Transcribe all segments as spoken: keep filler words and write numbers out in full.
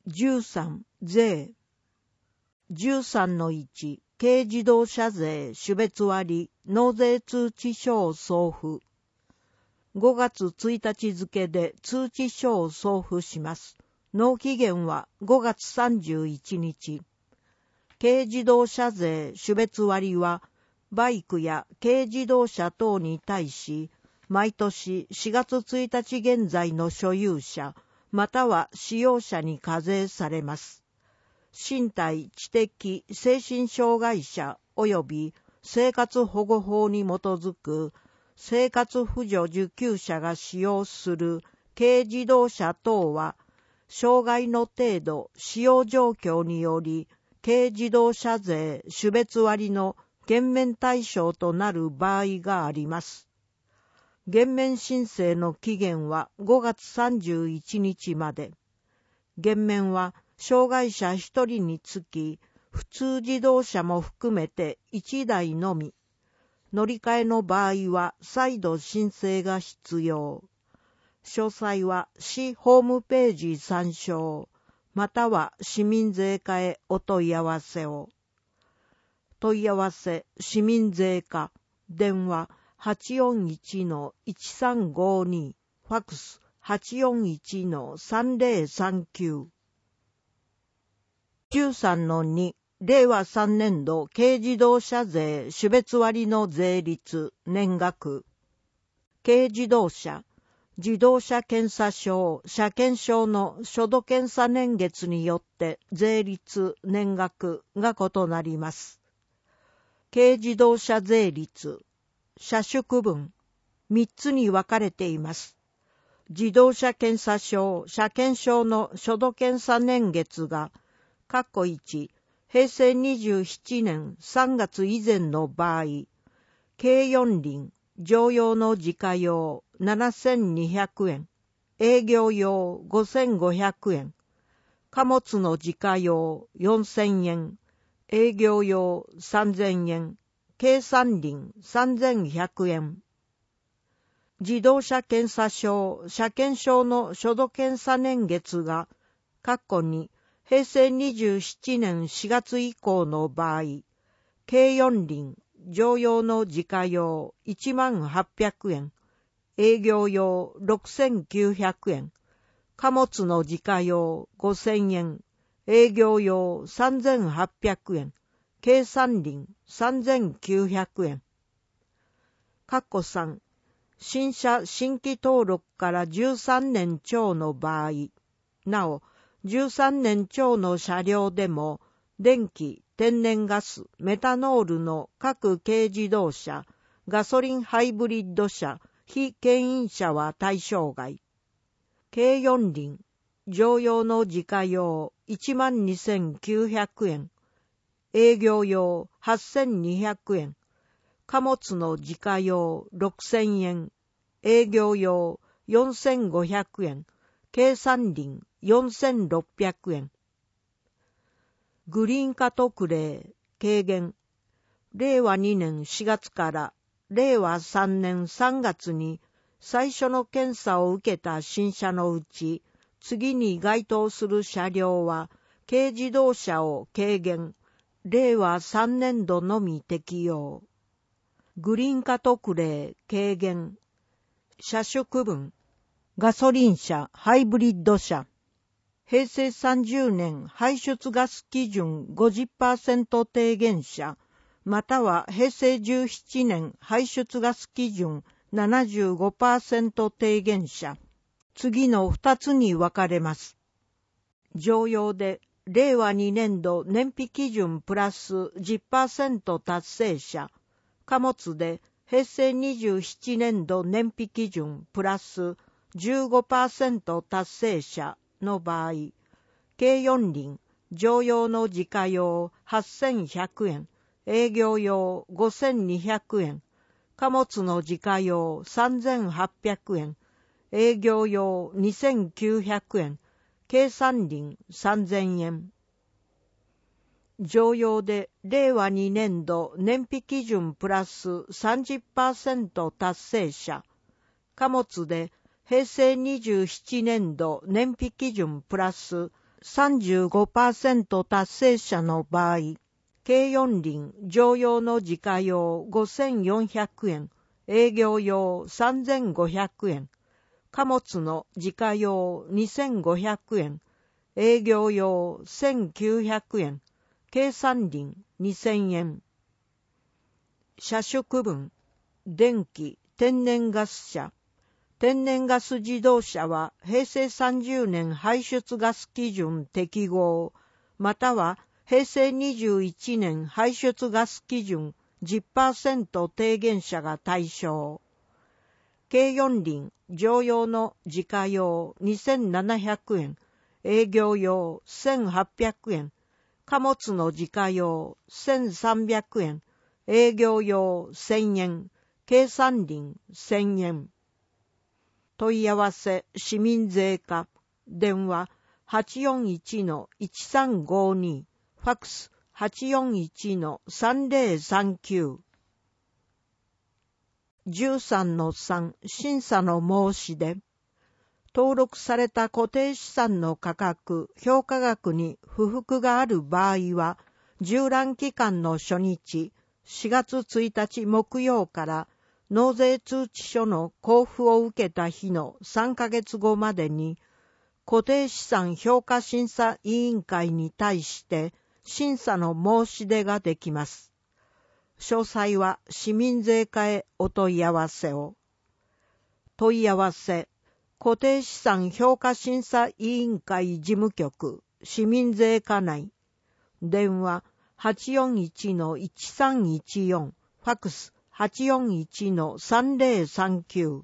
じゅうさん、税。じゅうさんのいち、軽自動車税種別割納税通知書を送付。ごがつついたち付で通知書を送付します。納期限はごがつさんじゅういちにち。軽自動車税種別割は、バイクや軽自動車等に対し、毎年しがつついたち現在の所有者、または使用者に課税されます。身体、知的、精神障害者及び生活保護法に基づく生活扶助受給者が使用する軽自動車等は、障害の程度、使用状況により、軽自動車税種別割の減免対象となる場合があります。減免申請の期限はごがつさんじゅういちにちまで。減免は障害者ひとりにつき、普通自動車も含めていちだいのみ。乗り換えの場合は再度申請が必要。詳細は市ホームページ参照、または市民税課へお問い合わせを。問い合わせ市民税課、電話 はちよんいちのいちさんごに、ファックス はちよんいちのさんぜろさんきゅう。じゅうさんのに、れいわさんねんど軽自動車税種別割の税率、年額。軽自動車、自動車検査証、車検証の初度検査年月によって税率、年額が異なります。軽自動車税率、車種区分、みっつに分かれています。自動車検査証、車検証の初度検査年月が、括弧いち、へいせいにじゅうななねんさんがつ以前の場合、軽四輪、乗用の自家用ななせんにひゃくえん、営業用ごせんごひゃくえん、貨物の自家用よんせんえん、営業用さんぜんえん、軽三輪さんぜんひゃくえん。自動車検査証、車検証の初度検査年月が、括弧に、へいせいにじゅうななねんしがつ以降の場合、軽四輪、乗用の自家用いちまんはっぴゃくえん、営業用ろくせんきゅうひゃくえん、貨物の自家用ごせんえん、営業用さんぜんはっぴゃくえん、軽三輪さんぜんきゅうひゃくえん。括弧さん、新車新規登録からじゅうさんねん超の場合、なお、じゅうさんねん超の車両でも、電気、天然ガス、メタノールの各軽自動車、ガソリンハイブリッド車、非牽引車は対象外。軽四輪、乗用の自家用いちまんにせんきゅうひゃくえん、営業用はっせんにひゃくえん、貨物の自家用ろくせんえん、営業用よんせんごひゃくえん、軽三輪よんせんろっぴゃくえん。グリーン化特例、軽減。れいわにねんしがつかられいわさんねんさんがつに最初の検査を受けた新車のうち、次に該当する車両は、軽自動車を軽減、れいわさんねんどのみ適用。グリーン化特例、軽減。車種区分。ガソリン車、ハイブリッド車。へいせいさんじゅうねん排出ガス基準 ごじゅっパーセント 低減車、またはへいせいじゅうななねん排出ガス基準 ななじゅうごパーセント 低減車。次のふたつに分かれます。乗用でれいわにねんど燃費基準プラス じゅっパーセント 達成車。貨物でへいせいにじゅうななねんど燃費基準プラス じゅうごパーセント 達成車の場合、軽四輪、乗用の自家用はっせんひゃくえん、営業用ごせんにひゃくえん、貨物の自家用さんぜんはっぴゃくえん、営業用にせんきゅうひゃくえん、軽三輪さんぜんえん。乗用でれいわにねんど燃費基準プラス さんじゅっパーセント 達成車、貨物でへいせいにじゅうななねんど燃費基準プラスさんじゅうごパーセント 達成者の場合、軽四輪乗用の自家用ごせんよんひゃくえん、営業用さんぜんごひゃくえん、貨物の自家用にせんごひゃくえん、営業用せんきゅうひゃくえん、計算輪にせんえん。車種区分、電気、天然ガス車。天然ガス自動車は平成さんじゅうねん排出ガス基準適合、または平成にじゅういちねん排出ガス基準 じゅっパーセント 低減車が対象。軽四輪乗用の自家用にせんななひゃくえん、営業用せんはっぴゃくえん、貨物の自家用せんさんびゃくえん、営業用せんえん、計算輪せんえん。問い合わせ市民税課、電話 はちよんいちのいちさんごに、ファックス はちよんいちのさんぜろさんきゅう。じゅうさんのさん 審査の申し出。登録された固定資産の価格、評価額に不服がある場合は、従覧期間の初日、しがつついたち木曜から納税通知書の交付を受けた日のさんかげつごまでに、固定資産評価審査委員会に対して審査の申し出ができます。詳細は市民税課へお問い合わせを。問い合わせ、固定資産評価審査委員会事務局、市民税課内。電話 はちよんいちのいちさんいちよん、ファックス はちよんいちのさんぜろさんきゅう。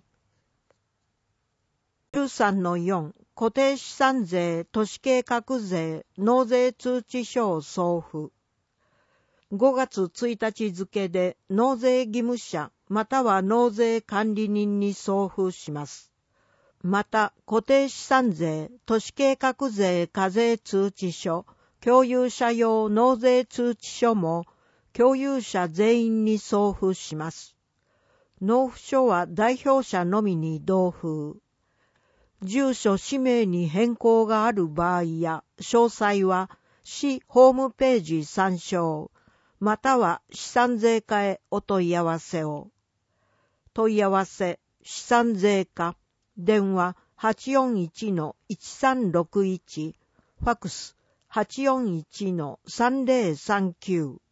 じゅうさんのよん、固定資産税都市計画税納税通知書を送付。ごがつついたち付で納税義務者または納税管理人に送付します。また、固定資産税都市計画税課税通知書、共有者用納税通知書も共有者全員に送付します。納付書は代表者のみに同封。住所氏名に変更がある場合や詳細は市ホームページ参照、または資産税課へお問い合わせを。問い合わせ資産税課、電話 はちよんいちのいちさんろくいち、ファックス はちよんいちのさんぜろさんきゅう。